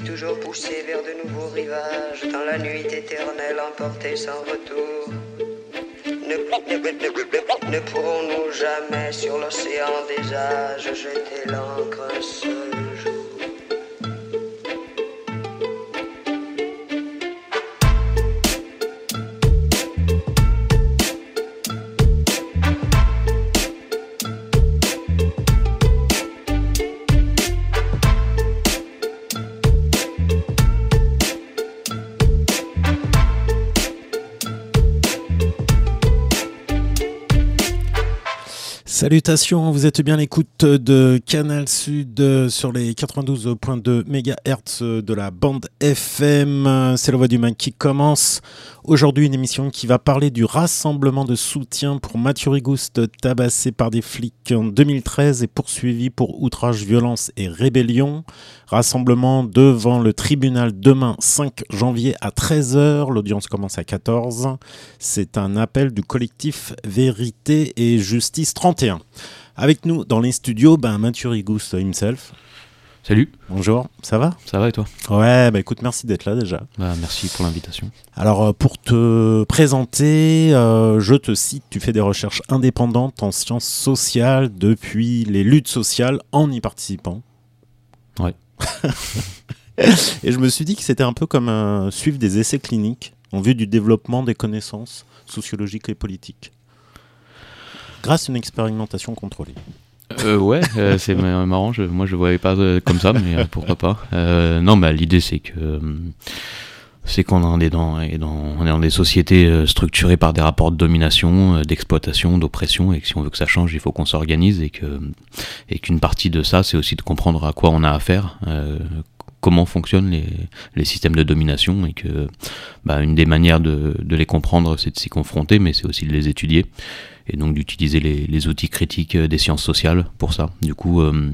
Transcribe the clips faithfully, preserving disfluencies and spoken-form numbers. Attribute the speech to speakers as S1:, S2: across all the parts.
S1: toujours poussé vers de nouveaux rivages, dans la nuit éternelle emportée sans retour. Ne, ne, ne, ne pourrons-nous jamais sur l'océan des âges jeter l'ancre un seul jour?
S2: Salutations, vous êtes bien à l'écoute de Canal Sud sur les quatre-vingt-douze virgule deux mégahertz de la bande F M. C'est la voix du Mac qui commence. Aujourd'hui, une émission qui va parler du rassemblement de soutien pour Mathieu Rigouste, tabassé par des flics en deux mille treize et poursuivi pour outrage, violence et rébellion. Rassemblement devant le tribunal demain cinq janvier à treize heures. L'audience commence à quatorze heures. C'est un appel du collectif Vérité et Justice trente et un. Avec nous dans les studios, ben, Mathieu Rigouste himself.
S3: Salut.
S2: Bonjour, ça va ?
S3: Ça va et toi ?
S2: Ouais, bah écoute, merci d'être là déjà.
S3: Bah, merci pour l'invitation.
S2: Alors, pour te présenter, euh, je te cite, tu fais des recherches indépendantes en sciences sociales depuis les luttes sociales en y participant.
S3: Ouais.
S2: Et je me suis dit que c'était un peu comme euh, suivre des essais cliniques en vue du développement des connaissances sociologiques et politiques, grâce à une expérimentation contrôlée.
S3: Euh, ouais, euh, c'est marrant, je, moi je ne voyais pas euh, comme ça, mais euh, pourquoi pas. Euh, non, bah, l'idée c'est que euh, c'est qu'on est dans, est dans, on est dans des sociétés euh, structurées par des rapports de domination, euh, d'exploitation, d'oppression, et que si on veut que ça change, il faut qu'on s'organise, et, que, et qu'une partie de ça, c'est aussi de comprendre à quoi on a affaire, euh, comment fonctionnent les, les systèmes de domination, et que bah, une des manières de, de les comprendre, c'est de s'y confronter, mais c'est aussi de les étudier, et donc d'utiliser les, les outils critiques des sciences sociales pour ça. Du coup, euh,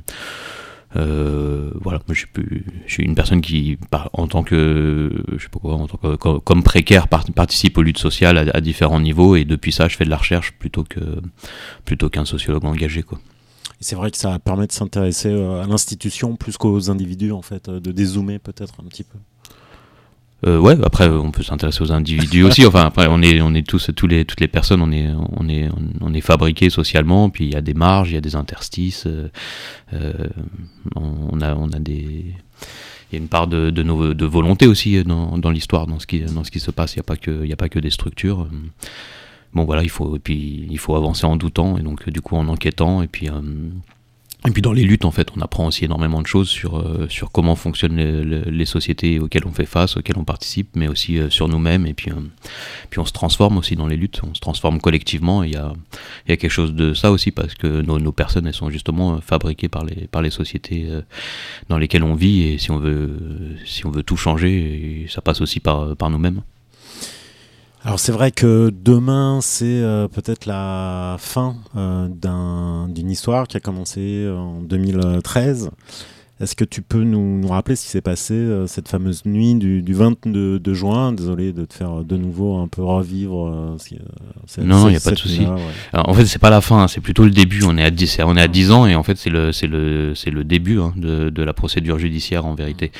S3: euh, voilà, moi, je, suis, je suis une personne qui, en tant que, je sais pas quoi, en tant que, comme, comme précaire, participe aux luttes sociales à, à différents niveaux, et depuis ça, je fais de la recherche plutôt que plutôt qu'un sociologue engagé, quoi.
S2: C'est vrai que ça permet de s'intéresser à l'institution plus qu'aux individus, en fait, de dézoomer peut-être un petit peu.
S3: Euh, ouais, après on peut s'intéresser aux individus aussi. Enfin, après on est on est tous tous les toutes les personnes, on est on est on est fabriqués socialement. Puis il y a des marges, il y a des interstices. Euh, euh, on a on a des il y a une part de de, nos, de volonté aussi dans dans l'histoire, dans ce qui dans ce qui se passe. Il y a pas que il y a pas que des structures. Bon voilà, il faut et puis il faut avancer en doutant, et donc du coup en enquêtant, et puis euh, et puis dans les luttes, en fait, on apprend aussi énormément de choses sur, euh, sur comment fonctionnent les, les, les sociétés auxquelles on fait face, auxquelles on participe, mais aussi euh, sur nous-mêmes. Et puis, euh, puis on se transforme aussi dans les luttes, on se transforme collectivement. Il y a, y a quelque chose de ça aussi, parce que nos, nos personnes, elles sont justement fabriquées par les, par les sociétés euh, dans lesquelles on vit. Et si on veut, si on veut tout changer, ça passe aussi par, par nous-mêmes.
S2: Alors c'est vrai que demain c'est euh, peut-être la fin euh, d'un, d'une histoire qui a commencé en deux mille treize. Est-ce que tu peux nous, nous rappeler ce qui s'est passé euh, cette fameuse nuit du, du vingt-deux juin? Désolé de te faire de nouveau un peu revivre. Euh, cette,
S3: non, il n'y a pas de souci. Ouais. En fait, c'est pas la fin, hein, c'est plutôt le début. On est à dix, on est à dix ans, et en fait c'est le, c'est le, c'est le début hein, de, de la procédure judiciaire en vérité.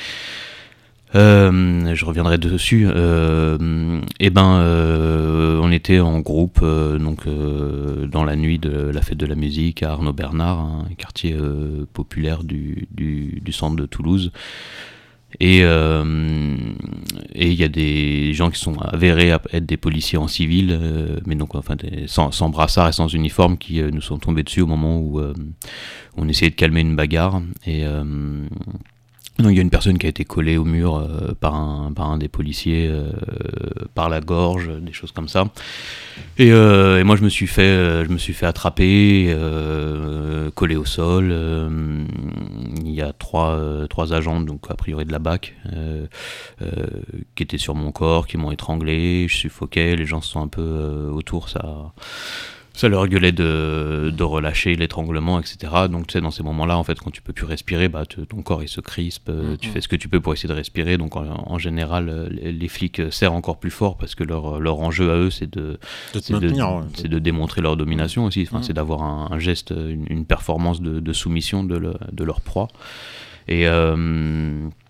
S3: Euh, je reviendrai dessus. Euh, et ben, euh, on était en groupe, euh, donc euh, dans la nuit de la fête de la musique à Arnaud Bernard, un quartier euh, populaire du, du, du centre de Toulouse. Et il euh, y a des gens qui sont avérés à être des policiers en civil, euh, mais donc enfin des, sans, sans brassard et sans uniforme, qui euh, nous sont tombés dessus au moment où euh, on essayait de calmer une bagarre. Et euh, donc il y a une personne qui a été collée au mur euh, par, un, par un des policiers, euh, par la gorge, des choses comme ça. Et, euh, et moi je me suis fait, euh, je me suis fait attraper, euh, collé au sol. Euh, il y a trois, euh, trois agents, donc a priori de la B A C, euh, euh, qui étaient sur mon corps, qui m'ont étranglé, je suffoquais, les gens se sont un peu euh, autour, ça... Ça leur gueulait de, de relâcher l'étranglement, et cetera. Donc tu sais, dans ces moments-là, en fait, quand tu peux plus respirer, bah, te, ton corps il se crispe, mmh. tu fais ce que tu peux pour essayer de respirer. Donc en, en général, les, les flics serrent encore plus fort, parce que leur, leur enjeu à eux, c'est de,
S2: de,
S3: c'est
S2: maintenir,
S3: de,
S2: ouais.
S3: c'est de démontrer leur domination aussi. Enfin,
S2: mmh.
S3: C'est d'avoir un, un geste, une, une performance de, de soumission de, le, de leur proie. Et... Euh,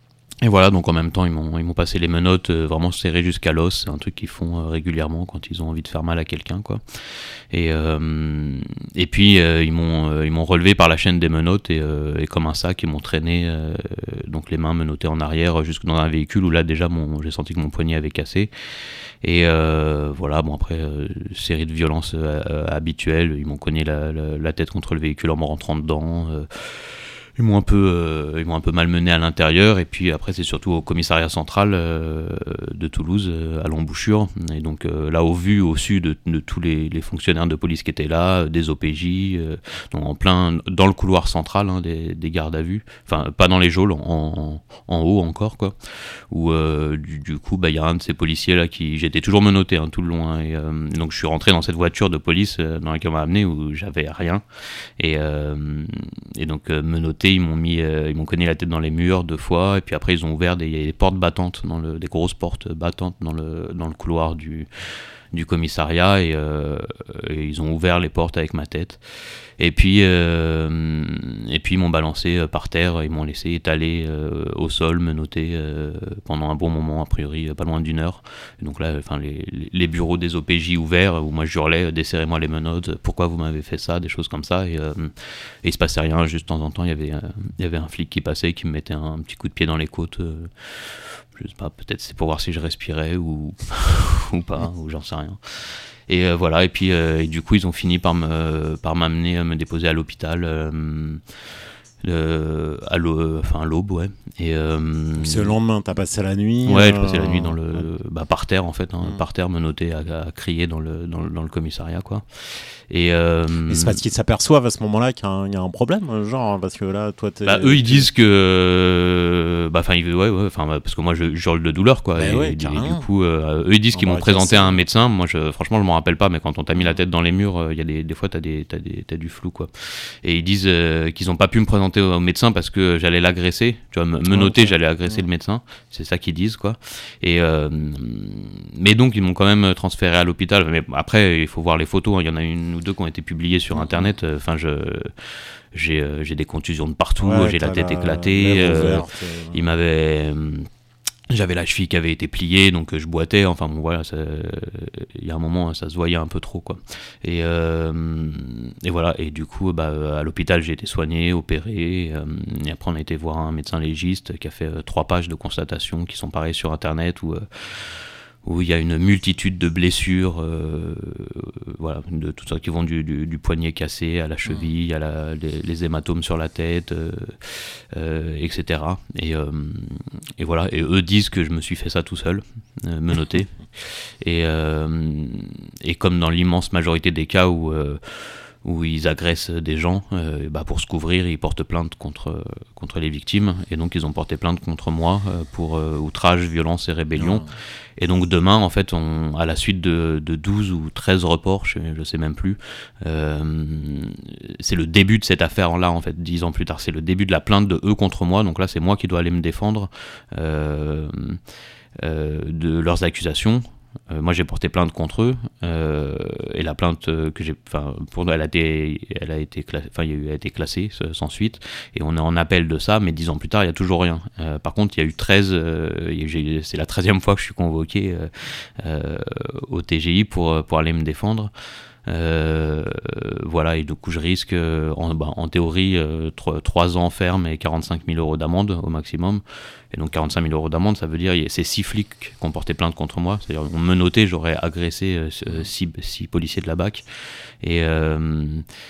S3: Et voilà, donc en même temps, ils m'ont, ils m'ont passé les menottes euh, vraiment serrées jusqu'à l'os. C'est un truc qu'ils font euh, régulièrement quand ils ont envie de faire mal à quelqu'un, quoi. Et, euh, et puis, euh, ils, m'ont, euh, ils m'ont relevé par la chaîne des menottes et, euh, et comme un sac, ils m'ont traîné, euh, donc les mains menottées en arrière, jusque dans un véhicule où là, déjà, mon, j'ai senti que mon poignet avait cassé. Et euh, voilà, bon après, euh, série de violences euh, habituelles. Ils m'ont cogné la, la, la tête contre le véhicule en me rentrant dedans. Euh, Ils m'ont un peu, euh, ils m'ont un peu malmené à l'intérieur, et puis après c'est surtout au commissariat central euh, de Toulouse, euh, à l'embouchure. Et donc euh, là, au vu, au su de, de tous les, les fonctionnaires de police qui étaient là, des O P J, euh, donc en plein dans le couloir central, hein, des, des gardes à vue, enfin pas dans les geôles, en, en, en haut encore quoi. Où euh, du, du coup, bah il y a un de ces policiers là qui, j'étais toujours menotté hein, tout le long, hein, et, euh, et donc je suis rentré dans cette voiture de police euh, dans laquelle on m'a amené où j'avais rien, et, euh, et donc euh, menotté. Ils m'ont mis, euh, ils m'ont cogné la tête dans les murs deux fois, et puis après ils ont ouvert des, des portes battantes, dans le, des grosses portes battantes dans le, dans le couloir du, du commissariat, et, euh, et ils ont ouvert les portes avec ma tête. Et puis, euh, et puis ils m'ont balancé par terre, ils m'ont laissé étaler euh, au sol, menotté euh, pendant un bon moment, a priori pas loin d'une heure. Et donc là, enfin les, les bureaux des O P J ouverts, où moi je hurlais, desserrez-moi les menottes, pourquoi vous m'avez fait ça, des choses comme ça. Et, euh, et il se passait rien, juste de temps en temps, il y avait, euh, il y avait un flic qui passait, qui me mettait un, un petit coup de pied dans les côtes. Euh, je sais pas, peut-être c'est pour voir si je respirais ou, ou pas, ou j'en sais rien. Et euh, voilà, et puis euh, et du coup ils ont fini par me par m'amener à me déposer à l'hôpital euh, euh, à l'aube, enfin à l'aube, ouais. Et euh,
S2: c'est le lendemain, t'as passé la nuit.
S3: Ouais,
S2: euh...
S3: j'ai passé la nuit dans le
S2: ouais.
S3: bah, par terre en fait, hein, mmh. par terre menotté à, à crier dans le dans le, dans le commissariat quoi. Et, euh,
S2: et c'est parce qu'ils s'aperçoivent à ce moment-là qu'il y a un, il y a un problème, genre parce que là, toi, t'es...
S3: Bah, eux ils disent que, bah enfin ouais, ouais, enfin parce que moi je hurle de douleur quoi. Et,
S2: ouais,
S3: et, et du coup, euh, eux ils disent
S2: on
S3: qu'ils m'ont présenté à un médecin. Moi, je, franchement, je m'en rappelle pas, mais quand on t'a mis la tête dans les murs, il y a des, des fois t'as des, t'as des, t'as du flou quoi. Et ils disent euh, qu'ils ont pas pu me présenter au médecin parce que j'allais l'agresser. Tu vois, me, me noter, okay. J'allais agresser ouais. le médecin. C'est ça qu'ils disent quoi. Et euh, mais donc ils m'ont quand même transféré à l'hôpital. Mais après, il faut voir les photos. Il y en a une ou deux qui ont été publiées sur internet, enfin je j'ai euh, j'ai des contusions de partout, ouais, j'ai la tête la, éclatée, euh, euh... il m'avait euh, j'avais la cheville qui avait été pliée, donc euh, je boitais, enfin bon voilà, il y a un moment ça se voyait un peu trop quoi. Et euh, et voilà, et du coup bah à l'hôpital j'ai été soigné, opéré, euh, et après on a été voir un médecin légiste qui a fait euh, trois pages de constatations qui sont pareilles sur internet où euh, où il y a une multitude de blessures, euh, voilà, de tout ça qui vont du, du, du poignet cassé à la cheville, à la, les, les hématomes sur la tête, euh, euh, et cetera. Et, euh, et voilà, et eux disent que je me suis fait ça tout seul, euh, menotté. Et, euh, et comme dans l'immense majorité des cas où euh, où ils agressent des gens, euh, bah pour se couvrir, ils portent plainte contre, contre les victimes, et donc ils ont porté plainte contre moi euh, pour euh, outrage, violence et rébellion. Oh. Et donc demain, en fait, on, à la suite de, de douze ou treize reports, je, je sais même plus, euh, c'est le début de cette affaire-là, en fait, dix ans plus tard, c'est le début de la plainte de eux contre moi, donc là c'est moi qui dois aller me défendre euh, euh, de leurs accusations. Euh, moi j'ai porté plainte contre eux euh, et la plainte que j'ai, enfin pour elle a été, elle a été, enfin il a été classée sans suite et on est en appel de ça, mais dix ans plus tard il y a toujours rien. Euh, par contre il y a eu treize, euh, j'ai, c'est la treizième fois que je suis convoqué euh, euh, au T G I pour pour aller me défendre. Euh, voilà, et du coup je risque en, bah, en théorie euh, trois ans ferme et quarante-cinq mille euros d'amende au maximum. Et donc quarante-cinq mille euros d'amende, ça veut dire c'est six flics qui ont porté plainte contre moi, c'est-à-dire on me notait, j'aurais agressé euh, six, six policiers de la B A C. Et euh,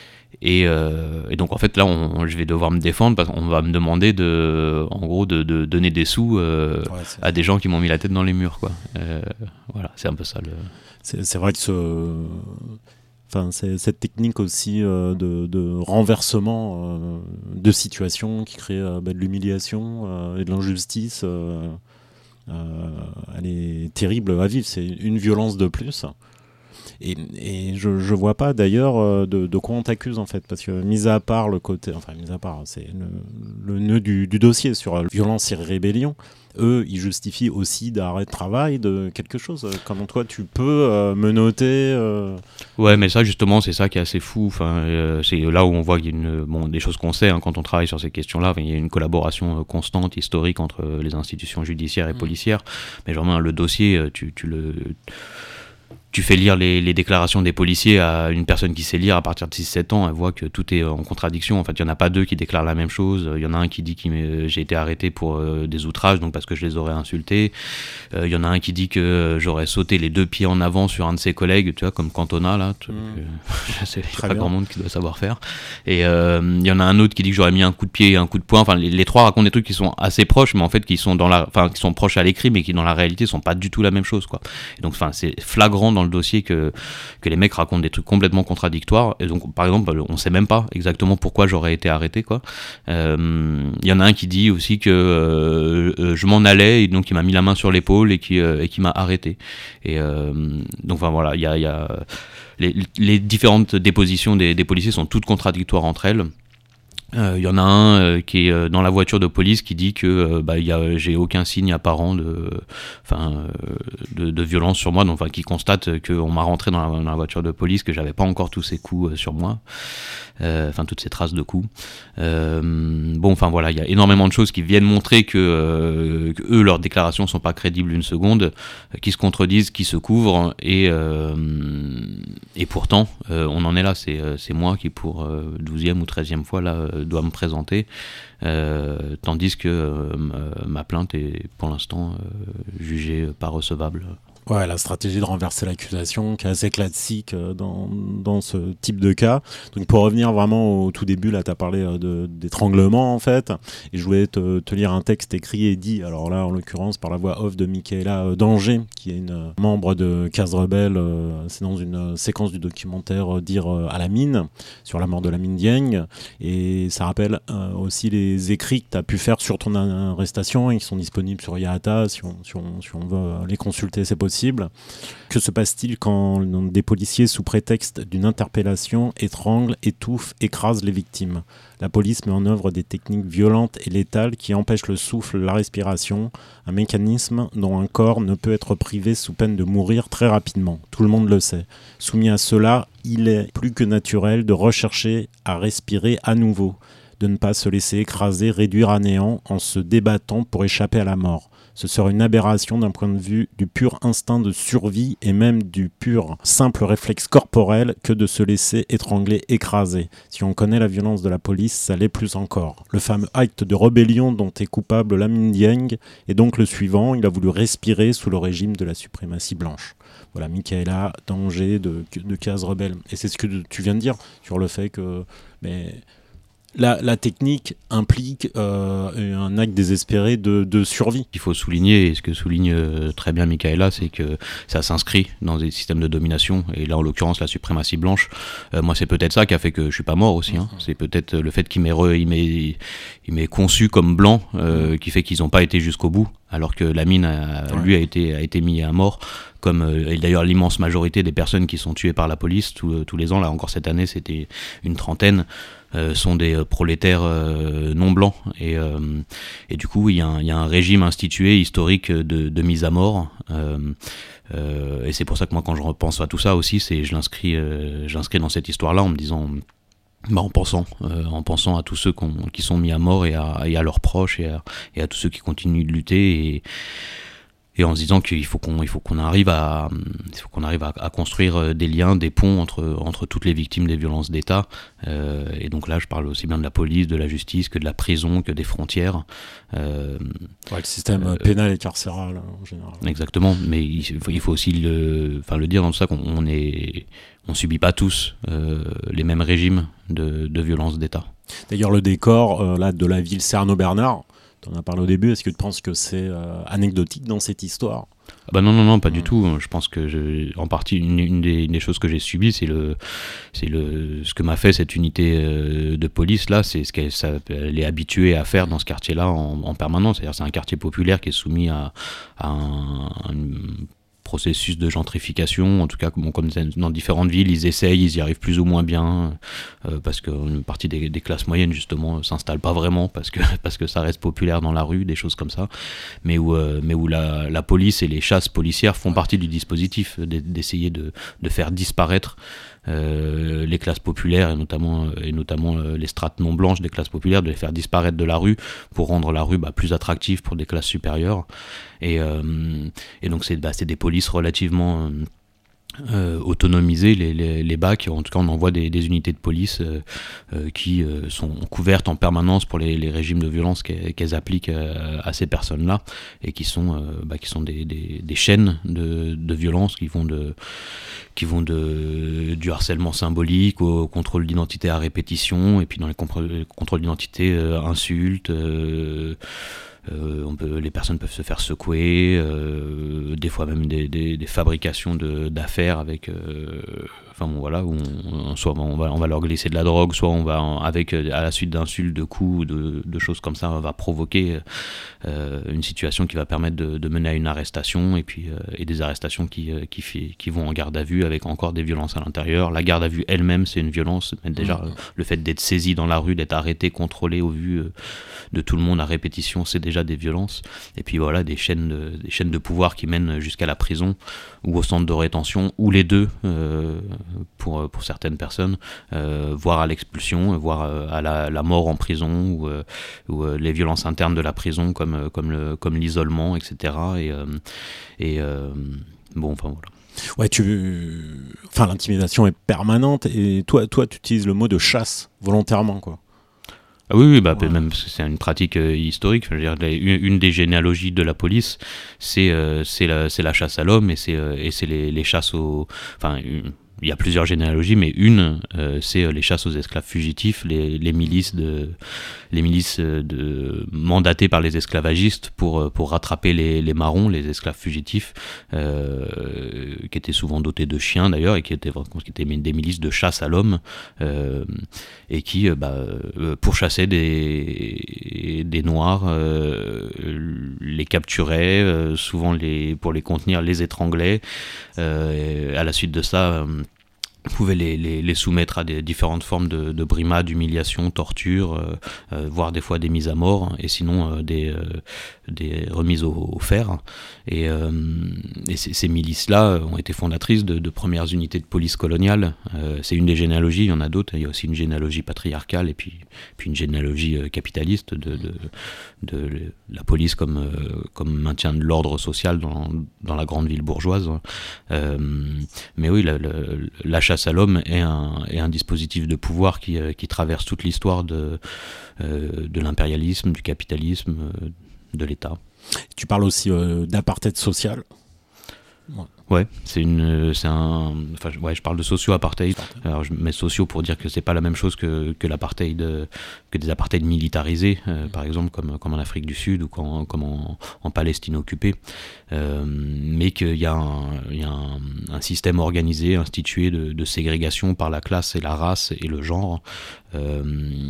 S3: Et, euh, et donc en fait là on, je vais devoir me défendre parce qu'on va me demander de, en gros de, de donner des sous euh, ouais, à des gens qui m'ont mis la tête dans les murs quoi. Euh, voilà, c'est un peu ça le...
S2: c'est, c'est vrai que ce... Enfin, c'est cette technique aussi euh, de, de renversement euh, de situation qui crée euh, bah, de l'humiliation euh, et de l'injustice, euh, euh, elle est terrible à vivre. C'est une violence de plus. Et, et je je vois pas d'ailleurs euh, de, de quoi on t'accuse en fait, parce que mis à part le côté, enfin mis à part, c'est le, le nœud du, du dossier sur euh, violence et rébellion. Eux, ils justifient aussi d'arrêt de travail, de quelque chose. Comment toi, tu peux euh, menotter euh...
S3: Ouais, mais ça, justement, c'est ça qui est assez fou. Enfin, euh, c'est là où on voit qu'il y a une, bon, des choses qu'on sait hein, quand on travaille sur ces questions-là. Enfin, il y a une collaboration euh, constante, historique entre euh, les institutions judiciaires et mmh. policières. Mais vraiment, le dossier, tu, tu le... Tu fais lire les, les déclarations des policiers à une personne qui sait lire à partir de six sept ans, elle voit que tout est en contradiction. En fait, il n'y en a pas deux qui déclarent la même chose. Il y en a un qui dit que j'ai été arrêté pour euh, des outrages, donc parce que je les aurais insultés. Euh, il y en a un qui dit que euh, j'aurais sauté les deux pieds en avant sur un de ses collègues, tu vois, comme Cantona, là. Mmh. Euh, c'est pas bien. Grand monde qui doit savoir faire. Et euh, il y en a un autre qui dit que j'aurais mis un coup de pied et un coup de poing. Enfin, les, les trois racontent des trucs qui sont assez proches, mais en fait, qui sont, dans la, enfin, qui sont proches à l'écrit, mais qui, dans la réalité, sont pas du tout la même chose, quoi. Et donc, enfin, c'est flagrant dans le dossier que, que les mecs racontent des trucs complètement contradictoires, et donc par exemple on sait même pas exactement pourquoi j'aurais été arrêté, quoi. Euh, y en a un qui dit aussi que euh, euh, je m'en allais et donc il m'a mis la main sur l'épaule et qui, euh, et qui m'a arrêté, et euh, donc enfin voilà, il y a, y a les, les différentes dépositions des, des policiers sont toutes contradictoires entre elles. Il euh, y en a un euh, qui est euh, dans la voiture de police qui dit que euh, bah, y a, j'ai aucun signe apparent de, enfin, euh, de, de violence sur moi, donc enfin, qui constate qu'on m'a rentré dans la, dans la voiture de police, que j'avais pas encore tous ces coups euh, sur moi, euh, enfin toutes ces traces de coups. Euh, bon, enfin voilà, il y a énormément de choses qui viennent montrer que, euh, que eux, leurs déclarations sont pas crédibles une seconde, euh, qui se contredisent, qui se couvrent, et, euh, et pourtant, euh, on en est là. C'est, c'est moi qui, pour euh, douzième ou treizième fois, là, euh, doit me présenter, euh, tandis que euh, ma plainte est pour l'instant euh, jugée pas recevable.
S2: Ouais, la stratégie de renverser l'accusation qui est assez classique dans, dans ce type de cas. Donc pour revenir vraiment au tout début, là tu as parlé de, d'étranglement en fait, et je voulais te, te lire un texte écrit et dit, alors là en l'occurrence par la voix off de Michaela Danger, qui est une membre de Case Rebelle. C'est dans une séquence du documentaire Dire à la mine, sur la mort de Lamine Dieng, et ça rappelle euh, aussi les écrits que tu as pu faire sur ton arrestation, et qui sont disponibles sur Yahata si on, si on, si on veut les consulter, c'est possible. Que se passe-t-il quand des policiers, sous prétexte d'une interpellation, étranglent, étouffent, écrasent les victimes ? La police met en œuvre des techniques violentes et létales qui empêchent le souffle, la respiration, un mécanisme dont un corps ne peut être privé sous peine de mourir très rapidement. Tout le monde le sait. Soumis à cela, il est plus que naturel de rechercher à respirer à nouveau, de ne pas se laisser écraser, réduire à néant en se débattant pour échapper à la mort. Ce serait une aberration d'un point de vue du pur instinct de survie et même du pur simple réflexe corporel que de se laisser étrangler, écraser. Si on connaît la violence de la police, ça l'est plus encore. Le fameux acte de rébellion dont est coupable Lamine Dieng est donc le suivant. Il a voulu respirer sous le régime de la suprématie blanche. Voilà, Michaela Danger de, de Case Rebelle. Et c'est ce que tu viens de dire sur le fait que... Mais La, la technique implique euh, un acte désespéré de, de survie.
S3: Il faut souligner, et ce que souligne euh, très bien Michaela, c'est que ça s'inscrit dans des systèmes de domination, et là en l'occurrence la suprématie blanche. Euh, moi c'est peut-être ça qui a fait que je suis pas mort aussi, hein. C'est peut-être le fait qu'il m'ait, re, il m'ait, il m'ait conçu comme blanc euh, qui fait qu'ils n'ont pas été jusqu'au bout, alors que Lamine a, ouais. lui a été, a été mis à mort. Comme euh, et d'ailleurs l'immense majorité des personnes qui sont tuées par la police tous, tous les ans, là encore cette année c'était une trentaine, euh, sont des euh, prolétaires euh, non blancs, et, euh, et du coup il y, y a un régime institué historique de, de mise à mort, euh, euh, et c'est pour ça que moi quand je repense à tout ça aussi, c'est, je, l'inscris, euh, je l'inscris dans cette histoire-là en me disant... Bah en pensant, euh, en pensant à tous ceux qui sont mis à mort, et à, et à leurs proches, et à, et à tous ceux qui continuent de lutter, et Et en se disant qu'il faut qu'on, il faut qu'on arrive à, il faut qu'on arrive à, à construire des liens, des ponts entre, entre toutes les victimes des violences d'État. Euh, et donc là, je parle aussi bien de la police, de la justice, que de la prison, que des frontières. Euh,
S2: ouais, le système euh, pénal et carcéral en général.
S3: Exactement. Mais il faut, il faut aussi le, enfin le dire dans tout ça qu'on on est, on subit pas tous euh, les mêmes régimes de, de violences d'État. D'ailleurs, le décor euh, là de la ville Cernot-Bernard. Tu en as parlé au début, est-ce que tu penses que c'est euh, anecdotique dans cette histoire ? Ah bah non, non, non, pas mmh. du tout. Je pense que, je, en partie, une, une, des, une des choses que j'ai subies, c'est, le, c'est le, ce que m'a fait cette unité euh, de police, là, c'est ce qu'elle ça, elle est habituée à faire dans ce quartier-là en, en permanence. C'est-à-dire c'est un quartier populaire qui est soumis à, à un, une processus de gentrification, en tout cas bon, comme dans différentes villes, ils essayent, ils y arrivent plus ou moins bien, euh, parce qu'une partie des, des classes moyennes justement ne s'installe pas vraiment, parce que, parce que ça reste populaire dans la rue, des choses comme ça, mais où, euh, mais où la, la police et les chasses policières font partie du dispositif d'essayer de, de faire disparaître Euh, les classes populaires et notamment, et notamment euh, les strates non blanches des classes populaires, de les faire disparaître de la rue pour rendre la rue bah, plus attractive pour des classes supérieures. Et, euh, et donc c'est, bah, c'est des polices relativement euh, Euh, autonomiser les, les, les B A C. En tout cas on envoie des, des unités de police euh, euh, qui euh, sont couvertes en permanence pour les, les régimes de violence qu'elles, qu'elles appliquent euh, à ces personnes là et qui sont, euh, bah, qui sont des, des, des chaînes de, de violence qui vont, de, qui vont de, du harcèlement symbolique au contrôle d'identité à répétition, et puis dans les contrôles, contrôles d'identité euh, insultes euh, Euh, on peut, les personnes peuvent se faire secouer, euh, des fois même des, des, des fabrications de, d'affaires avec, euh, enfin bon voilà, où on, soit on va, on va leur glisser de la drogue, soit on va avec à la suite d'insultes, de coups, de, de choses comme ça, on va provoquer euh, une situation qui va permettre de, de mener à une arrestation, et puis euh, et des arrestations qui, qui qui vont en garde à vue avec encore des violences à l'intérieur. La garde à vue elle-même c'est une violence, mais déjà mmh. le fait d'être saisi dans la rue, d'être arrêté, contrôlé au vu euh, de tout le monde à répétition, c'est déjà des violences. Et puis voilà, des chaînes de, des chaînes de pouvoir qui mènent jusqu'à la prison ou au centre de rétention, ou les deux euh, pour, pour certaines personnes, euh, voire à l'expulsion, voire à la, la mort en prison, ou, euh, ou euh, les violences internes de la prison comme, comme, le, comme l'isolement, et cetera. Et, euh, et euh, bon, enfin voilà.
S2: Ouais, tu, enfin l'intimidation est permanente, et toi, toi, tu utilises le mot de chasse volontairement, quoi.
S3: Ah oui, oui bah, ouais. Même c'est une pratique euh, historique. Je veux dire, une, une des généalogies de la police, c'est euh, c'est la c'est la chasse à l'homme, et c'est euh, et c'est les, les chasses aux, enfin une, il y a plusieurs généalogies, mais une, euh, c'est les chasses aux esclaves fugitifs, les, les milices, de, les milices de, mandatées par les esclavagistes pour, pour rattraper les, les marrons, les esclaves fugitifs, euh, qui étaient souvent dotés de chiens d'ailleurs, et qui étaient, qui étaient des milices de chasse à l'homme, euh, et qui bah, pourchassaient des, des Noirs, euh, les capturaient, euh, souvent les, pour les contenir, les étranglaient, euh, et à la suite de ça, euh, pouvait les, les, les soumettre à des différentes formes de, de brimades, d'humiliation, torture, euh, euh, voire des fois des mises à mort, et sinon euh, des, euh, des remises au, au fer. Et, euh, et ces, ces milices-là ont été fondatrices de, de premières unités de police coloniale. Euh, c'est une des généalogies, il y en a d'autres. Il y a aussi une généalogie patriarcale, et puis, puis une généalogie euh, capitaliste de, de, de, de la police comme, euh, comme maintien de l'ordre social dans, dans la grande ville bourgeoise. Euh, mais oui, la, la, la chasse à l'homme est un, est un dispositif de pouvoir qui, euh, qui traverse toute l'histoire de, euh, de l'impérialisme, du capitalisme, euh, de l'État.
S2: Tu parles aussi euh, d'apartheid social.
S3: Ouais, ouais c'est une, c'est un, enfin, ouais, je parle de socio-apartheid. Alors, je mets sociaux pour dire que c'est pas la même chose que, que l'apartheid, que des apartheids militarisés, euh, par exemple comme, comme en Afrique du Sud ou quand, comme en, en Palestine occupée, euh, mais qu'il y a un, il y a un, un système organisé, institué de, de ségrégation par la classe et la race et le genre, euh,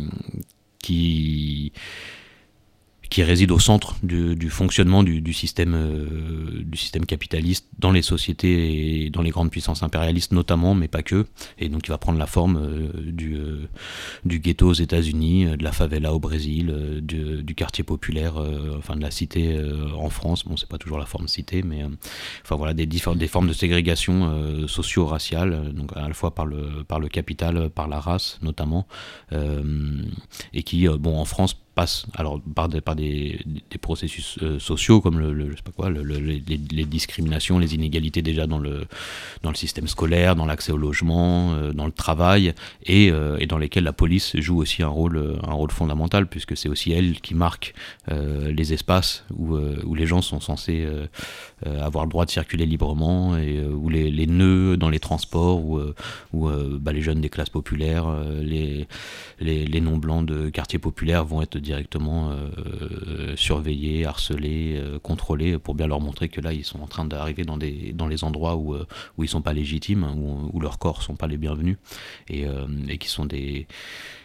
S3: qui qui réside au centre du, du fonctionnement du, du, système, euh, du système capitaliste dans les sociétés et dans les grandes puissances impérialistes notamment, mais pas que. Et donc il va prendre la forme euh, du, euh, du ghetto aux États-Unis, euh, de la favela au Brésil, euh, du, du quartier populaire, euh, enfin de la cité euh, en France. Bon, c'est pas toujours la forme cité, mais euh, enfin voilà des, des formes de ségrégation euh, socio-raciale, donc à la fois par le, par le capital, par la race notamment, euh, et qui, euh, bon, en France, passe alors par des, par des, des processus euh, sociaux comme le, le je sais pas quoi le, le, les, les discriminations, les inégalités déjà dans le dans le système scolaire, dans l'accès au logement, euh, dans le travail, et, euh, et dans lesquels la police joue aussi un rôle un rôle fondamental, puisque c'est aussi elle qui marque euh, les espaces où euh, où les gens sont censés euh, avoir le droit de circuler librement, et euh, où les, les nœuds dans les transports, où, euh, où euh, bah, les jeunes des classes populaires, euh, les les, les non blancs de quartiers populaires vont être directement euh, surveillés, harcelés, euh, contrôlés, pour bien leur montrer que là ils sont en train d'arriver dans des dans les endroits où euh, où ils sont pas légitimes, où, où leurs corps sont pas les bienvenus, et, euh, et qui sont des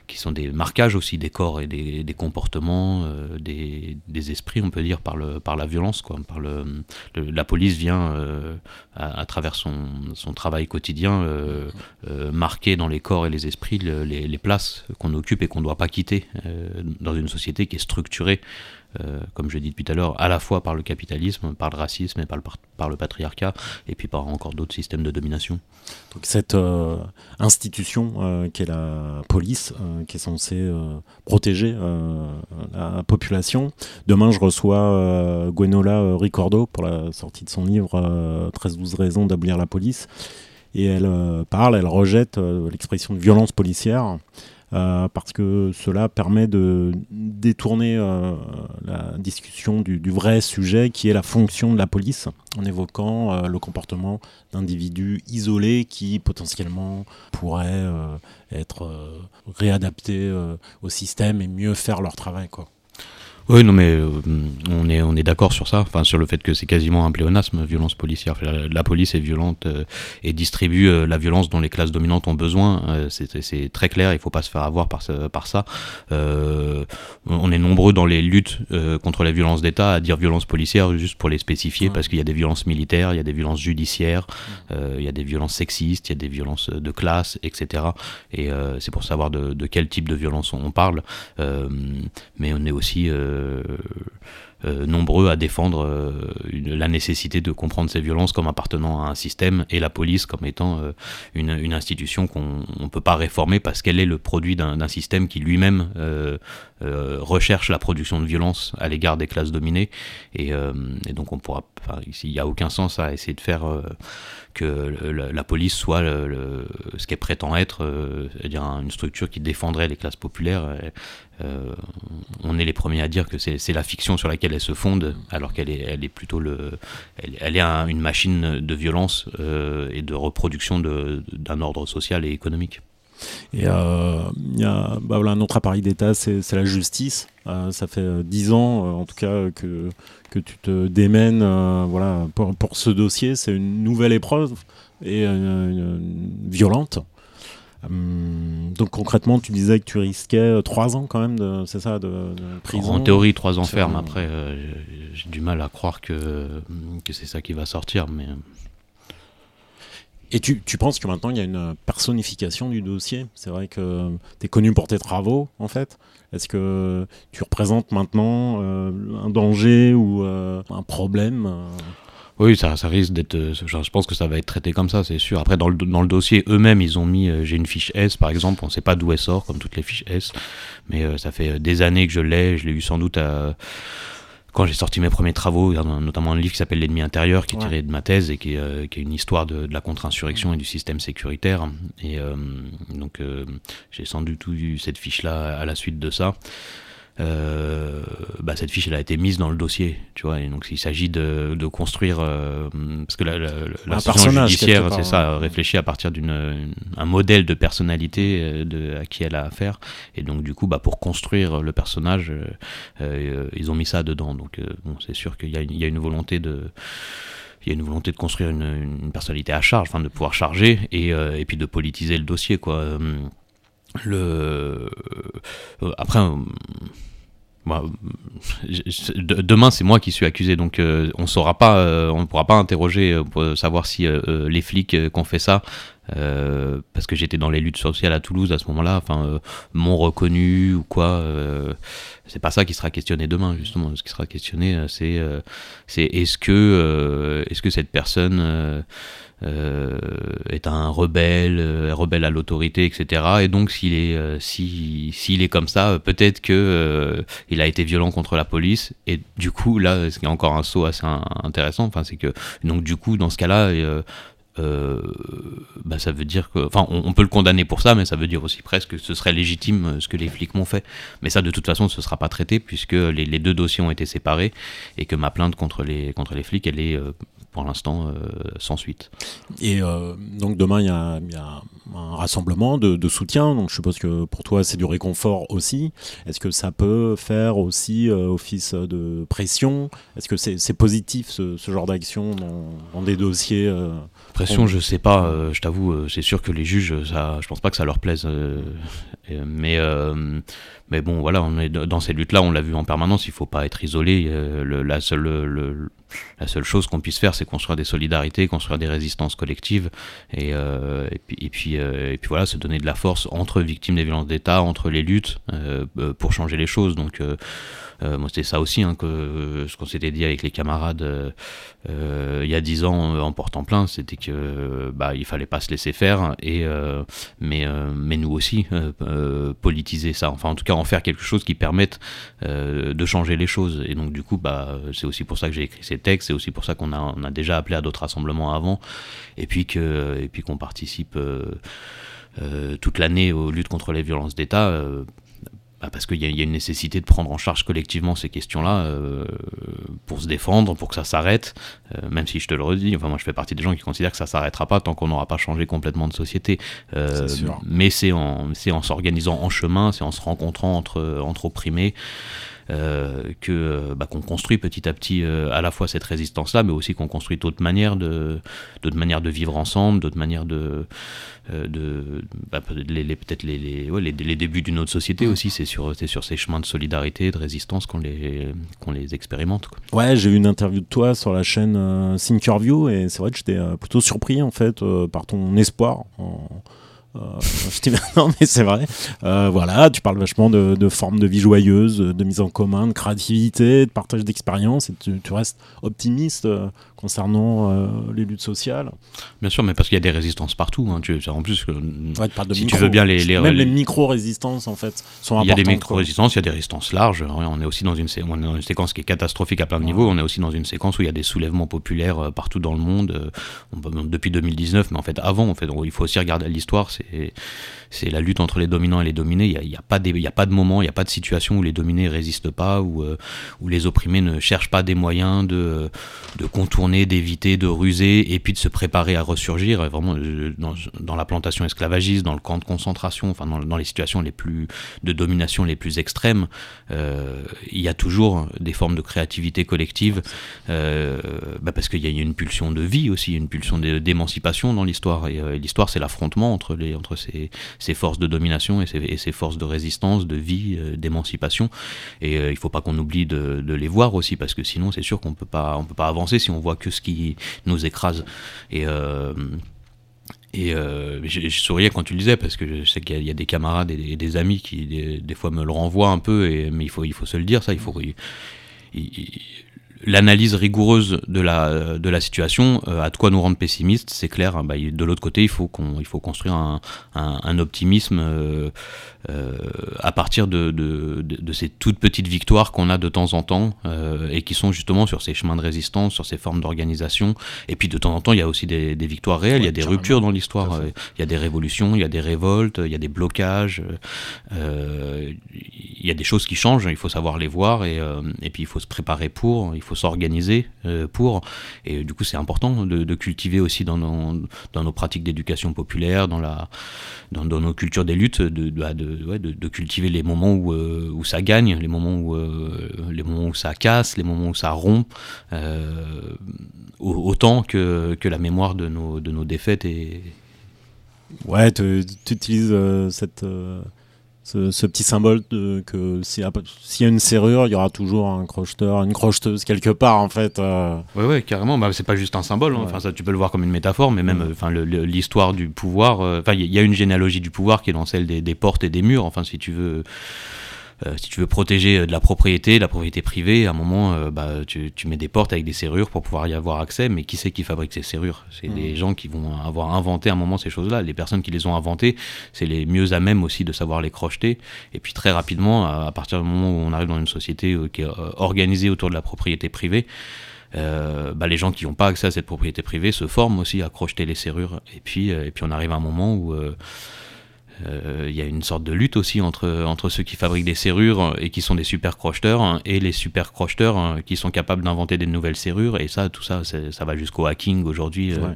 S3: qui sont des marquages aussi des corps et des, des comportements, euh, des, des esprits, on peut dire, par, le, par la violence, quoi, par le, le, la police vient, euh, à, à travers son, son travail quotidien, euh, euh, marquer dans les corps et les esprits le, les, les places qu'on occupe et qu'on ne doit pas quitter euh, dans une société qui est structurée, Euh, comme je l'ai dit depuis tout à l'heure, à la fois par le capitalisme, par le racisme et par le, par le patriarcat, et puis par encore d'autres systèmes de domination.
S2: Donc cette euh, institution euh, qui est la police, euh, qui est censée euh, protéger euh, la population. Demain, je reçois euh, Gwenola Ricordo pour la sortie de son livre euh, treize douze raisons d'abolir la police. Et elle euh, parle, elle rejette euh, l'expression de violence policière. Euh, parce que cela permet de détourner euh, la discussion du, du vrai sujet qui est la fonction de la police, en évoquant euh, le comportement d'individus isolés qui potentiellement pourraient euh, être euh, réadaptés euh, au système et mieux faire leur travail, quoi.
S3: Oui, non, mais euh, on est on est d'accord sur ça, enfin sur le fait que c'est quasiment un pléonasme, violence policière. La, la police est violente euh, et distribue euh, la violence dont les classes dominantes ont besoin. Euh, c'est, c'est très clair, il faut pas se faire avoir par ce, par ça. Euh, on est nombreux dans les luttes euh, contre la violence d'État à dire violence policière juste pour les spécifier, ouais. Parce qu'il y a des violences militaires, il y a des violences judiciaires, euh, il y a des violences sexistes, il y a des violences de classe, et cetera. Et euh, c'est pour savoir de, de quel type de violence on parle. Euh, mais on est aussi euh, Euh, euh, nombreux à défendre euh, une, la nécessité de comprendre ces violences comme appartenant à un système et la police comme étant euh, une, une institution qu'on ne peut pas réformer parce qu'elle est le produit d'un, d'un système qui lui-même euh, euh, recherche la production de violence à l'égard des classes dominées et, euh, et donc on pourra, enfin, il n'y a aucun sens à essayer de faire euh, que le, la, la police soit le, le, ce qu'elle prétend être, euh, c'est-à-dire une structure qui défendrait les classes populaires. Et, euh, on est les premiers à dire que c'est, c'est la fiction sur laquelle elle se fonde, alors qu'elle est, elle est plutôt le, elle, elle est un, une machine de violence euh, et de reproduction de, d'un ordre social et économique.
S2: Et il euh, y a bah voilà, un autre appareil d'État, c'est, c'est la justice. Euh, ça fait dix ans, euh, en tout cas, que, que tu te démènes euh, voilà, pour, pour ce dossier. C'est une nouvelle épreuve et euh, violente. Hum, donc concrètement, tu disais que tu risquais trois ans quand même, de, c'est ça, de, de prison.
S3: En théorie, trois ans ferme. Après, euh, j'ai, j'ai du mal à croire que, que c'est ça qui va sortir, mais...
S2: Et tu, tu penses que maintenant, il y a une personnification du dossier ? C'est vrai que tu es connu pour tes travaux, en fait. Est-ce que tu représentes maintenant euh, un danger ou euh, un problème euh...
S3: Oui, ça, ça risque d'être... Genre, je pense que ça va être traité comme ça, c'est sûr. Après, dans le, dans le dossier, eux-mêmes, ils ont mis... Euh, j'ai une fiche S, par exemple. On ne sait pas d'où elle sort, comme toutes les fiches S. Mais euh, ça fait des années que je l'ai. Je l'ai eu sans doute à... Quand j'ai sorti mes premiers travaux, notamment un livre qui s'appelle L'ennemi intérieur, qui est tiré ouais. de ma thèse et qui est, euh, qui est une histoire de, de la contre-insurrection et du système sécuritaire. Et euh, donc, euh, j'ai sans doute eu cette fiche-là à la suite de ça. Euh, bah cette fiche elle a été mise dans le dossier, tu vois, et donc il s'agit de, de construire euh, parce que la, la, l'institution judiciaire part, c'est ça, ouais. réfléchit à partir d'une une, un modèle de personnalité de, à qui elle a affaire, et donc du coup bah pour construire le personnage euh, euh, ils ont mis ça dedans, donc euh, bon c'est sûr qu'il y a une, il y a une volonté de il y a une volonté de construire une, une personnalité à charge, enfin de pouvoir charger et, euh, et puis de politiser le dossier, quoi. Le euh, après euh, bah, demain c'est moi qui suis accusé, donc euh, on saura pas, euh, on ne pourra pas interroger euh, pour savoir si euh, les flics euh, qui ont fait ça, euh, parce que j'étais dans les luttes sociales à Toulouse à ce moment-là, enfin euh, m'ont reconnu ou quoi. Euh, c'est pas ça qui sera questionné demain, justement. Ce qui sera questionné, c'est euh, c'est est-ce que euh, est-ce que cette personne euh, Euh, est un rebelle, euh, rebelle à l'autorité, et cetera. Et donc, s'il est, euh, si, s'il est comme ça, peut-être que euh, il a été violent contre la police. Et du coup, là, ce qui est encore un saut assez intéressant, enfin, c'est que donc du coup, dans ce cas-là, euh, euh, bah, ça veut dire que, enfin, on, on peut le condamner pour ça, mais ça veut dire aussi presque que ce serait légitime ce que les flics m'ont fait. Mais ça, de toute façon, ce sera pas traité puisque les, les deux dossiers ont été séparés et que ma plainte contre les contre les flics, elle est euh, pour l'instant euh, sans suite.
S2: Et euh, donc demain il y a, y a un rassemblement de, de soutien, donc je suppose que pour toi c'est du réconfort aussi. Est-ce que ça peut faire aussi euh, office de pression ? Est-ce que c'est, c'est positif ce, ce genre d'action dans, dans des dossiers euh,
S3: Pression, on... je sais pas, euh, je t'avoue, euh, c'est sûr que les juges, ça, je pense pas que ça leur plaise euh, Et, mais euh, mais bon, voilà, on est dans ces luttes-là, on l'a vu en permanence. Il faut pas être isolé. Euh, le, la seule le, la seule chose qu'on puisse faire, c'est construire des solidarités, construire des résistances collectives, et euh, et puis et puis euh, et puis voilà, se donner de la force entre victimes des violences d'État, entre les luttes, euh, pour changer les choses. Donc euh, Euh, moi, c'était ça aussi, hein, que euh, ce qu'on s'était dit avec les camarades euh, euh, il y a dix ans euh, en portant plainte, c'était que bah il fallait pas se laisser faire, et euh, mais euh, mais nous aussi euh, euh, politiser ça, enfin en tout cas en faire quelque chose qui permette euh, de changer les choses. Et donc du coup bah c'est aussi pour ça que j'ai écrit ces textes, c'est aussi pour ça qu'on a on a déjà appelé à d'autres rassemblements avant, et puis que et puis qu'on participe euh, euh, toute l'année aux luttes contre les violences d'État. Euh, Bah parce qu'il y, y a une nécessité de prendre en charge collectivement ces questions-là euh, pour se défendre, pour que ça s'arrête, euh, même si je te le redis, enfin moi je fais partie des gens qui considèrent que ça s'arrêtera pas tant qu'on n'aura pas changé complètement de société. Euh,
S2: c'est sûr.
S3: Mais c'est en, c'est en s'organisant en chemin, c'est en se rencontrant entre, entre opprimés, Euh, que bah, qu'on construit petit à petit euh, à la fois cette résistance-là, mais aussi qu'on construit d'autres manières de d'autres manières de vivre ensemble, d'autres manières de euh, de bah, les, les, peut-être les les, ouais, les les débuts d'une autre société mmh. aussi. C'est sur c'est sur ces chemins de solidarité, de résistance qu'on les qu'on les expérimente, quoi.
S2: Ouais, j'ai eu une interview de toi sur la chaîne euh, Thinkerview, et c'est vrai que j'étais euh, plutôt surpris en fait euh, par ton espoir. En... Euh, je non mais c'est vrai, euh, voilà, tu parles vachement de, de formes de vie joyeuse, de mise en commun, de créativité, de partage d'expérience, et tu, tu restes optimiste euh, concernant euh, les luttes sociales.
S3: Bien sûr, mais parce qu'il y a des résistances partout, hein. Tu, en plus, que,
S2: ouais, tu
S3: si
S2: micro,
S3: tu veux bien les, les
S2: même
S3: les,
S2: les micro-résistances en fait sont importantes.
S3: Il y a des micro-résistances, il y a des résistances larges. On est aussi dans une, sé- on est dans une séquence qui est catastrophique à plein de ouais. niveaux. On est aussi dans une séquence où il y a des soulèvements populaires partout dans le monde, on, depuis deux mille dix-neuf, mais en fait avant, en fait, il faut aussi regarder l'histoire. C'est c'est la lutte entre les dominants et les dominés. Il y a, il y a pas des, il y a pas de moment, il y a pas de situation où les dominés résistent pas, où euh, où les opprimés ne cherchent pas des moyens de de contourner, d'éviter, de ruser, et puis de se préparer à ressurgir. Vraiment dans, dans la plantation esclavagiste, dans le camp de concentration, enfin dans, dans les situations les plus de domination les plus extrêmes, euh, il y a toujours des formes de créativité collective, euh, bah parce qu'il y a une pulsion de vie aussi, une pulsion d'émancipation dans l'histoire. Et euh, l'histoire, c'est l'affrontement entre les entre ces ces forces de domination et ces, et ces forces de résistance, de vie, euh, d'émancipation. Et euh, il faut pas qu'on oublie de, de les voir aussi, parce que sinon c'est sûr qu'on peut pas on peut pas avancer si on voit que ce qui nous écrase. Et euh, Et euh, je, je souriais quand tu le disais, parce que je sais qu'il y a, il y a des camarades et des, et des amis qui des, des fois me le renvoient un peu, et, mais il faut, il faut se le dire, ça, il faut... Il, il, l'analyse rigoureuse de la, de la situation euh, a de quoi nous rendre pessimistes, c'est clair. Bah, de l'autre côté, il faut, qu'on, il faut construire un, un, un optimisme euh, euh, à partir de, de, de, de ces toutes petites victoires qu'on a de temps en temps, euh, et qui sont justement sur ces chemins de résistance, sur ces formes d'organisation. Et puis de temps en temps, il y a aussi des, des victoires réelles, ouais, il y a des carrément. Ruptures dans l'histoire, euh, il y a des révolutions, il y a des révoltes, il y a des blocages, euh, il y a des choses qui changent, il faut savoir les voir, et, euh, et puis il faut se préparer pour, il faut s'organiser euh, pour, et du coup c'est important de, de cultiver aussi dans nos, dans nos pratiques d'éducation populaire, dans, la, dans, dans nos cultures des luttes, de, de, de, ouais, de, de cultiver les moments où, euh, où ça gagne, les moments où, euh, les moments où ça casse, les moments où ça rompt, euh, autant que, que la mémoire de nos, de nos défaites. Et...
S2: Ouais, tu utilises euh, cette... Euh... Ce, ce petit symbole de, que s'il y, a, s'il y a une serrure, il y aura toujours un crocheteur, une crocheteuse quelque part, en fait. Euh...
S3: Ouais, ouais, carrément. Bah, c'est pas juste un symbole. Hein. Ouais. Enfin, ça, tu peux le voir comme une métaphore, mais même, enfin, le, le, l'histoire du pouvoir. Enfin, euh, il y a une généalogie du pouvoir qui est dans celle des, des portes et des murs. Enfin, si tu veux. Euh, si tu veux protéger de la propriété, de la propriété privée, à un moment, euh, bah, tu, tu mets des portes avec des serrures pour pouvoir y avoir accès, mais qui c'est qui fabrique ces serrures ? C'est mmh. des gens qui vont avoir inventé à un moment ces choses-là. Les personnes qui les ont inventées, c'est les mieux à même aussi de savoir les crocheter. Et puis très rapidement, à, à partir du moment où on arrive dans une société euh, qui est euh, organisée autour de la propriété privée, Euh, bah, les gens qui n'ont pas accès à cette propriété privée se forment aussi à crocheter les serrures. Et puis, euh, et puis on arrive à un moment où... Euh, il euh, y a une sorte de lutte aussi entre, entre ceux qui fabriquent des serrures et qui sont des super crocheteurs, hein, et les super crocheteurs, hein, qui sont capables d'inventer des nouvelles serrures. Et ça, tout ça, c'est, ça va jusqu'au hacking aujourd'hui, euh, ouais.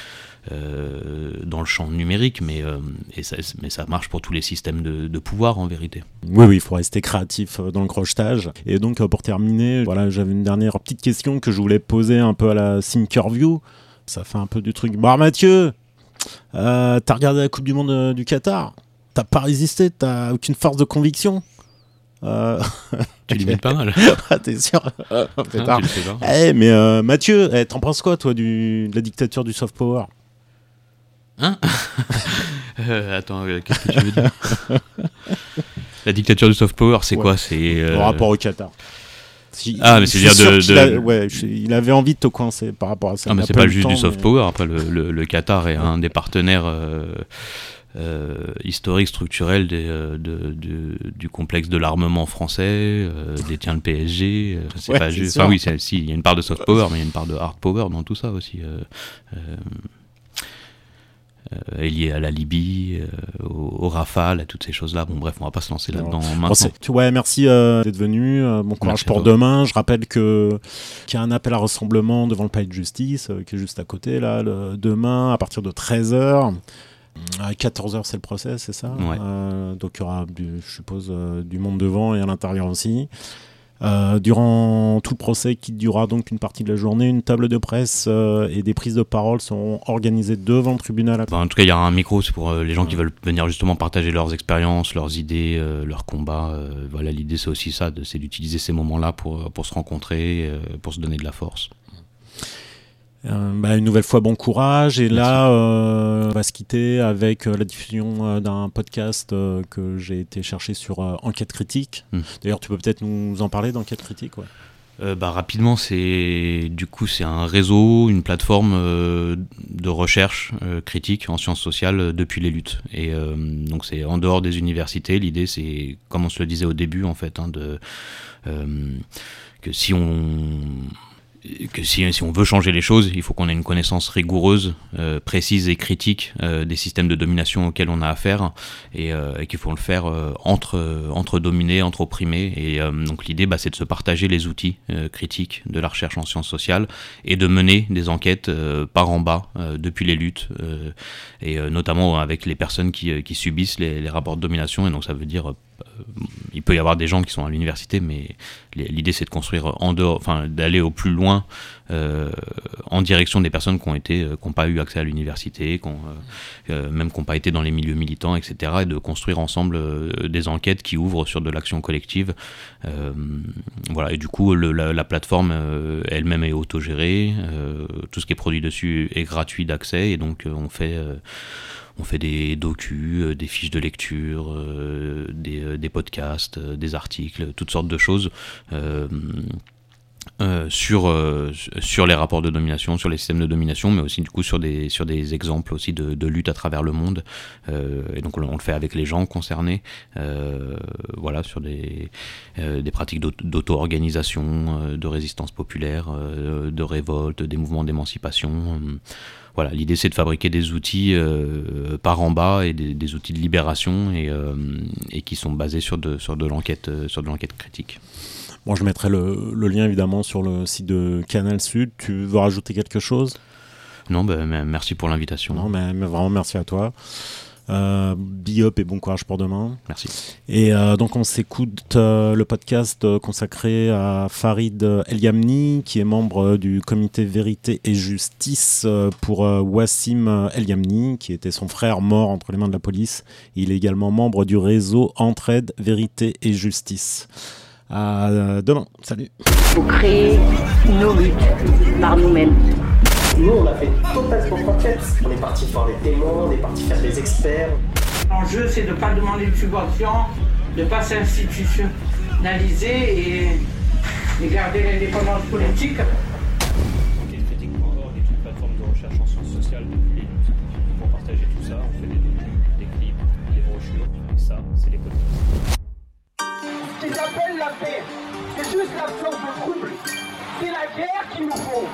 S3: euh, dans le champ numérique, mais, euh, et ça, mais ça marche pour tous les systèmes de, de pouvoir en vérité.
S2: Oui, oui, il faut rester créatif dans le crochetage. Et donc pour terminer, voilà, j'avais une dernière petite question que je voulais poser un peu à la Thinkerview. Ça fait un peu du truc. Bon, Mathieu, Euh, t'as regardé la Coupe du Monde euh, du Qatar ? t'as pas résisté, t'as aucune force de conviction. Euh...
S3: Tu limites pas mal.
S2: Ah, t'es sûr? Ah,
S3: ah, tu le sais pas.
S2: Eh, mais euh, Mathieu, eh, t'en penses quoi, toi, du, de la dictature du soft power?
S3: Hein euh, Attends, euh, qu'est-ce que tu veux dire? La dictature du soft power, c'est ouais. quoi? C'est euh...
S2: Par rapport au Qatar. Si,
S3: ah, mais c'est dire de.
S2: de... A, ouais, je, il avait envie de te coincer par rapport à ça.
S3: Ah, mais c'est pas juste temps, du soft mais... power. Après, le, le, le Qatar est ouais. un des partenaires euh, euh, historiques, structurels des, euh, de, de, du complexe de l'armement français, euh, détient le P S G. Euh, c'est
S2: ouais,
S3: pas
S2: c'est
S3: juste.
S2: sûr.
S3: Enfin, oui, c'est, si, il y a une part de soft power, mais il y a une part de hard power dans tout ça aussi. Euh, euh, Euh, est lié à la Libye, euh, au, au Rafale, à toutes ces choses-là. Bon, bref, on va pas se lancer là-dedans
S2: bon,
S3: maintenant.
S2: C'est, ouais, merci euh, d'être venu. Euh, bon courage pour demain. Je rappelle que, qu'il y a un appel à rassemblement devant le palais de justice, euh, qui est juste à côté, là, le, demain, à partir de treize heures. À quatorze heures, c'est le procès, c'est ça?
S3: Ouais.
S2: Euh, donc, il y aura, du, je suppose, euh, du monde devant et à l'intérieur aussi. Euh, durant tout le procès qui durera donc une partie de la journée, une table de presse euh, et des prises de parole seront organisées devant le tribunal.
S3: Bah, en tout cas, il y aura un micro, c'est pour euh, les gens qui veulent venir justement partager leurs expériences, leurs idées, euh, leurs combats. Euh, voilà, l'idée c'est aussi ça, de, c'est d'utiliser ces moments-là pour, pour se rencontrer, euh, pour se donner de la force.
S2: Euh, bah, une nouvelle fois, bon courage. Et Merci. Là, euh, on va se quitter avec euh, la diffusion euh, d'un podcast euh, que j'ai été chercher sur euh, Enquête Critique. Mmh. D'ailleurs, tu peux peut-être nous en parler d'Enquête Critique, ouais.
S3: Euh, bah, rapidement, c'est du coup c'est un réseau, une plateforme euh, de recherche euh, critique en sciences sociales euh, depuis les luttes. Et euh, donc c'est en dehors des universités. L'idée, c'est comme on se le disait au début, en fait, hein, de euh, que si on que si, si on veut changer les choses, il faut qu'on ait une connaissance rigoureuse, euh, précise et critique euh, des systèmes de domination auxquels on a affaire, et, euh, et qu'il faut le faire euh, entre, euh, entre dominés, entre opprimés. Et euh, donc l'idée, bah, c'est de se partager les outils euh, critiques de la recherche en sciences sociales et de mener des enquêtes euh, par en bas euh, depuis les luttes, euh, et euh, notamment avec les personnes qui, qui subissent les, les rapports de domination. Et donc ça veut dire euh, il peut y avoir des gens qui sont à l'université, mais l'idée c'est de construire en dehors, enfin d'aller au plus loin euh, en direction des personnes qui ont été, euh, qui n'ont pas eu accès à l'université, qui ont, euh, même qui n'ont pas été dans les milieux militants, et cetera. Et de construire ensemble euh, des enquêtes qui ouvrent sur de l'action collective. Euh, voilà. Et du coup, le, la, la plateforme euh, elle-même est autogérée. Euh, tout ce qui est produit dessus est gratuit d'accès, et donc euh, on fait euh, On fait des docus, euh, des fiches de lecture, euh, des, euh, des podcasts, euh, des articles, toutes sortes de choses euh, euh, sur, euh, sur les rapports de domination, sur les systèmes de domination, mais aussi du coup sur des, sur des exemples aussi de, de lutte à travers le monde. Euh, et donc on, on le fait avec les gens concernés, euh, voilà, sur des, euh, des pratiques d'auto-organisation, euh, de résistance populaire, euh, de révolte, des mouvements d'émancipation. Euh, Voilà, l'idée c'est de fabriquer des outils euh, par en bas et des, des outils de libération et, euh, et qui sont basés sur de, sur de l'enquête, euh, sur de l'enquête critique.
S2: Bon, je mettrai le, le lien évidemment sur le site de Canal Sud. Tu veux rajouter quelque chose?
S3: Non, bah, merci pour l'invitation.
S2: Non, mais, mais vraiment merci à toi. Euh, Be up et bon courage pour demain.
S3: Merci.
S2: Et euh, donc on s'écoute euh, le podcast euh, consacré à Farid El Yamni, qui est membre euh, du comité Vérité et Justice euh, pour euh, Wassim El Yamni, qui était son frère mort entre les mains de la police. Il est également membre du réseau Entraide, Vérité et Justice. À euh, demain. Salut.
S4: Il faut créer nos luttes par nous-mêmes.
S5: Nous, on a fait totalement enquête. On est parti faire des témoins, on est parti faire des experts.
S6: L'enjeu, c'est de ne pas demander de subvention, de ne pas s'institutionnaliser et, et garder l'indépendance politique.
S7: Enquête critique point org est une plateforme de recherche en sciences sociales depuis les luttes. Pour partager tout ça, on fait des documents, des clips, des brochures, et ça, c'est les podcasts.
S5: Ce qu'ils appellent la paix, c'est juste l'absence de trouble. C'est la guerre qu'il nous faut.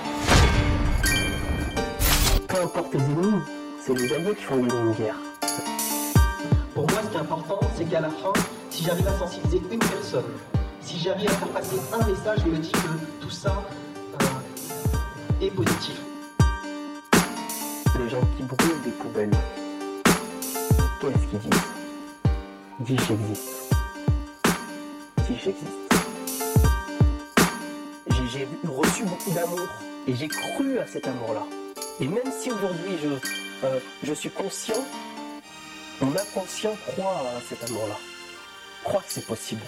S8: Peu importe les ennemis, c'est les alliés qui font une guerre.
S5: Pour moi, ce qui est important, c'est qu'à la fin, si j'arrive à sensibiliser une personne, si j'arrive à faire passer un message, je me dis que tout ça euh, est positif.
S8: Les gens qui brûlent des poubelles, qu'est-ce qu'ils disent? Dis j'existe. Dis j'existe. J'ai, j'ai reçu beaucoup d'amour et j'ai cru à cet amour-là. Et même si aujourd'hui je, euh, je suis conscient Mon inconscient croit à cet amour-là. Croit que c'est possible.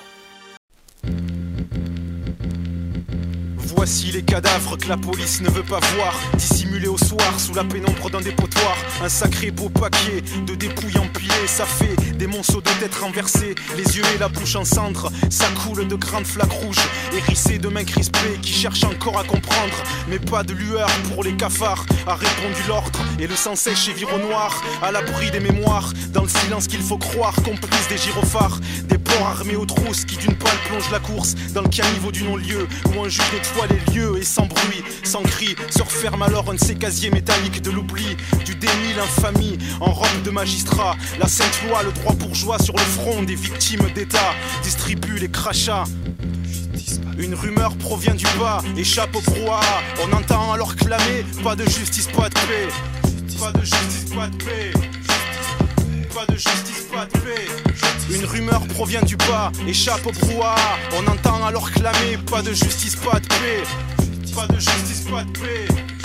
S9: Voici les cadavres que la police ne veut pas voir, dissimulés au soir sous la pénombre d'un dépotoir. Un sacré beau paquet de dépouilles empilées, ça fait des monceaux de têtes renversées, les yeux et la bouche en cendres. Ça coule de grandes flaques rouges, hérissées de mains crispées qui cherchent encore à comprendre. Mais pas de lueur pour les cafards, a répondu l'ordre. Et le sang sèche et vire au noir, à l'abri des mémoires, dans le silence qu'il faut croire, complice des gyrophares, des porcs armés aux trousses qui d'une balle plongent la course dans le caniveau du non-lieu, où un juge nettoie les lieux et sans bruit, sans cri, se referme alors un de ces casiers métalliques de l'oubli, du déni, l'infamie, en robe de magistrat. La sainte loi, le droit bourgeois sur le front des victimes d'État, distribue les crachats. Une rumeur provient du bas, échappe au brouhaha. On entend alors clamer, pas de justice, pas de paix. Pas de justice, pas de paix. Pas de justice, pas de paix. Une rumeur provient du bas, échappe au brouhaha. On entend alors clamer, pas de justice, pas de paix. Pas de justice, pas de paix.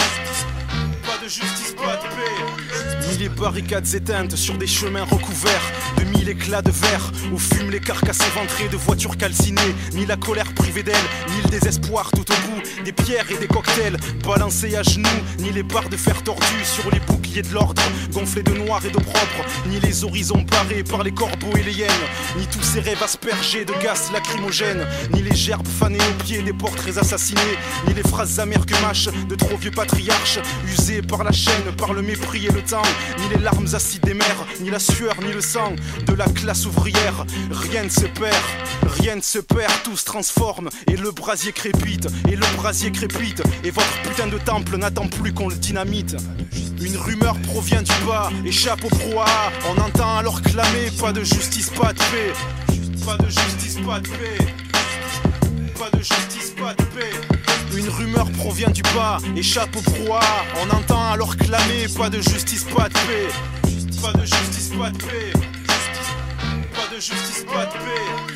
S9: Pas de justice, pas de paix. Ni les barricades éteintes sur des chemins recouverts de mille éclats de verre où fument les carcasses éventrées de voitures calcinées. Ni la colère privée d'elle, ni le désespoir tout au bout des pierres et des cocktails balancés à genoux. Ni les barres de fer tordues sur les boucliers de l'ordre gonflés de noir et d'eau propre. Ni les horizons barrés par les corbeaux et les hyènes. Ni tous ces rêves aspergés de gaz lacrymogènes. Ni les gerbes fanées aux pieds des portraits assassinés. Ni les phrases amères que mâchent de trop vieux patriarches usés par la chaîne, par le mépris et le temps. Ni les larmes acides des mers, ni la sueur, ni le sang de la classe ouvrière. Rien ne se perd, rien ne se perd, tout se transforme et le brasier crépite, et le brasier crépite, et votre putain de temple n'attend plus qu'on le dynamite. Une rumeur provient du bas, échappe au brouhaha. On entend alors clamer, pas de justice, pas de paix. Pas de justice, pas de paix. Pas de justice, pas de paix. Une rumeur provient du bas, échappe au brouhaha. On entend alors clamer, pas de justice, pas de paix. Pas de justice, pas de paix. Pas de justice, pas de paix.